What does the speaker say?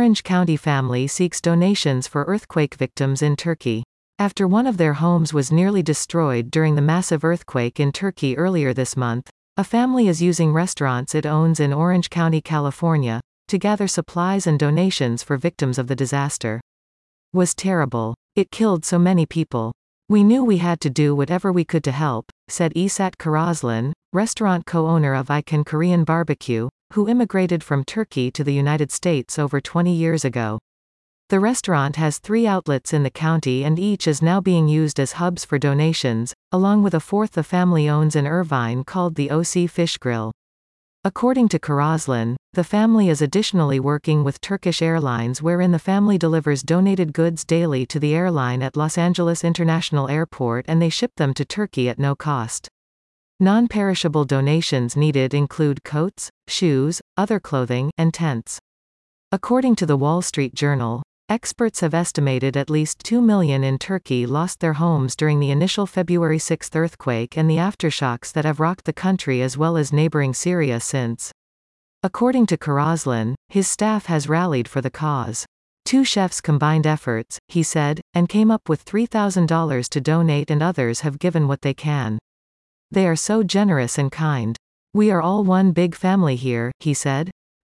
Orange County family seeks donations for earthquake victims in Turkey. After one of their homes was nearly destroyed during the massive earthquake in Turkey earlier this month, a family is using restaurants it owns in Orange County, California, to gather supplies and donations for victims of the disaster. Was terrible. It killed so many people. We knew we had to do whatever we could to help, said Esat Karazlan, restaurant co-owner of Icon Korean Barbecue, who immigrated from Turkey to the United States over 20 years ago. The restaurant has 3 outlets in the county and each is now being used as hubs for donations, along with a fourth the family owns in Irvine called the OC Fish Grill. According to Karazlan, the family is additionally working with Turkish Airlines, wherein the family delivers donated goods daily to the airline at Los Angeles International Airport and they ship them to Turkey at no cost. Non-perishable donations needed include coats, shoes, other clothing, and tents. According to the Wall Street Journal, experts have estimated at least 2 million in Turkey lost their homes during the initial February 6 earthquake and the aftershocks that have rocked the country as well as neighboring Syria since. According to Karazlan, his staff has rallied for the cause. 2 chefs combined efforts, he said, and came up with $3,000 to donate and others have given what they can. They are so generous and kind. We are all one big family here, he said.